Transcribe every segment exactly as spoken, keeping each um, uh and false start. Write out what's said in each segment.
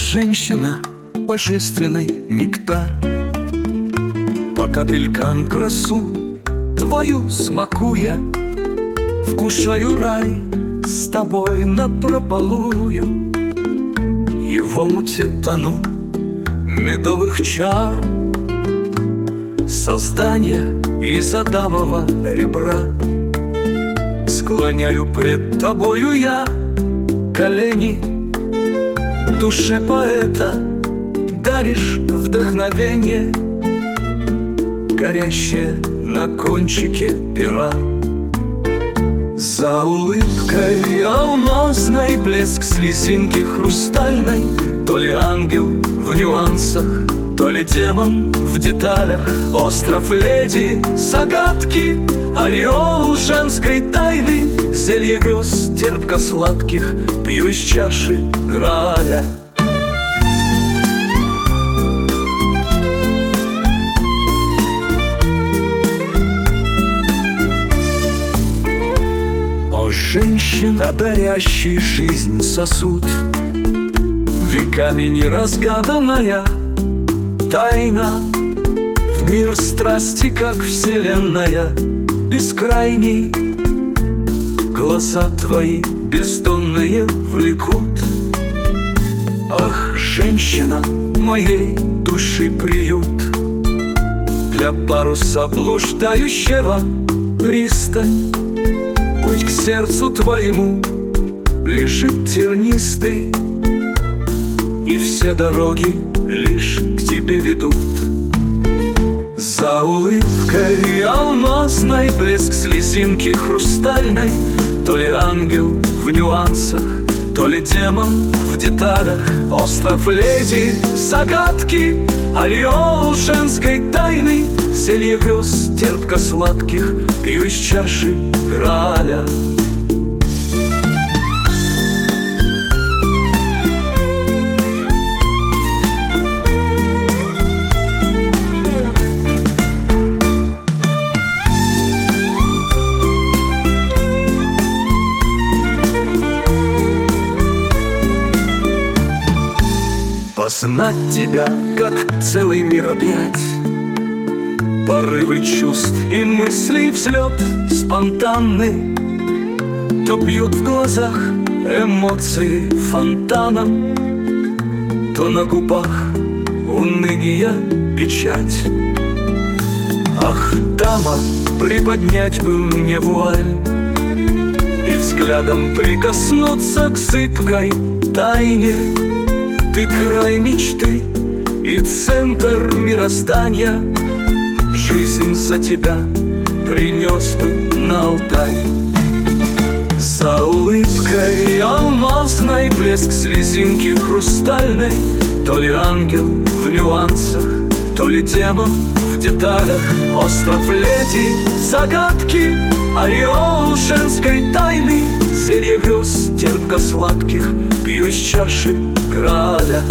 женщина, божественный нектар. По капелькам красу твою смакуя, вкушаю рай с тобой напропалую. И в омуте тону медовых чар, создание из адамова ребра. Склоняю пред тобою я колени, душе поэта даришь вдохновение, горящее на кончике пера. За улыбкой алмазной блеск слезинки хрустальной, то ли ангел в нюансах, то ли демон в деталях. Остров леди, загадки, ореол женской тайны, зелье грез терпко-сладких пью из чаши Грааля. О, женщина, дарящий жизнь сосуд, веками неразгаданная тайна, в мир страсти, как вселенная бескрайней. Глаза твои бездонные влекут. Ах, женщина, моей души приют, для паруса блуждающего пристань. Путь к сердцу твоему лежит тернистый, и все дороги лишь к тебе ведут. За улыбкой алмазной блеск слезинки хрустальной, то ли ангел в нюансах, то ли демон в деталях. Остров леди, загадки, ореол женской тайны, зелье грез терпко-сладких пью из чаши Грааля. Познать тебя, как целый мир объять, порывы чувств и мыслей взлет спонтанный, то бьют в глазах эмоции фонтаном, то на губах уныние печать. Ах, дама, приподнять бы мне вуаль и взглядом прикоснуться к зыбкой тайне. Ты край мечты и центр мироздания, жизнь за тебя принес бы на алтарь. За улыбкой алмазной блеск слезинки хрустальной, то ли ангел в нюансах, то ли демон в деталях. Остров леди, загадки, ореол женской тайны, зелье грез терпко-сладких пью из чаши Грааля.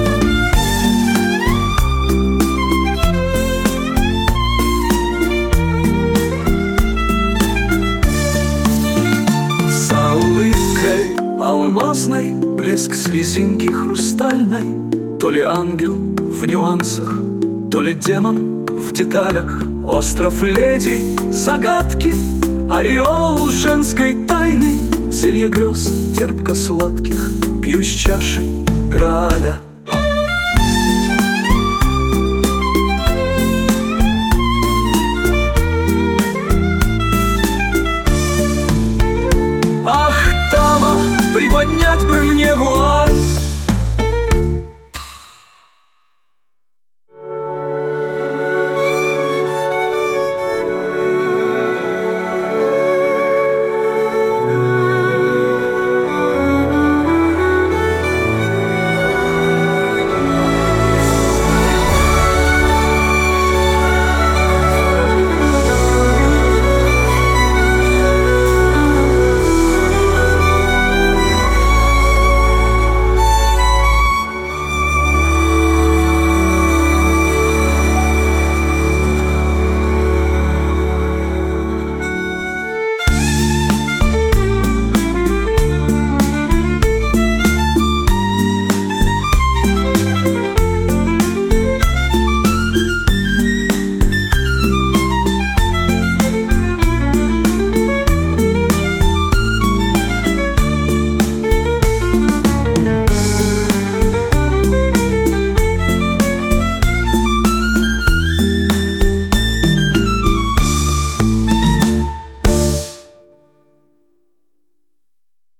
За улыбкой алмазной блеск слезинки хрустальной, то ли ангел в нюансах, то ли демон в деталях. Остров леди, загадки, ореол женской тайны, зелье грез терпко-сладких пью из чаши Грааля.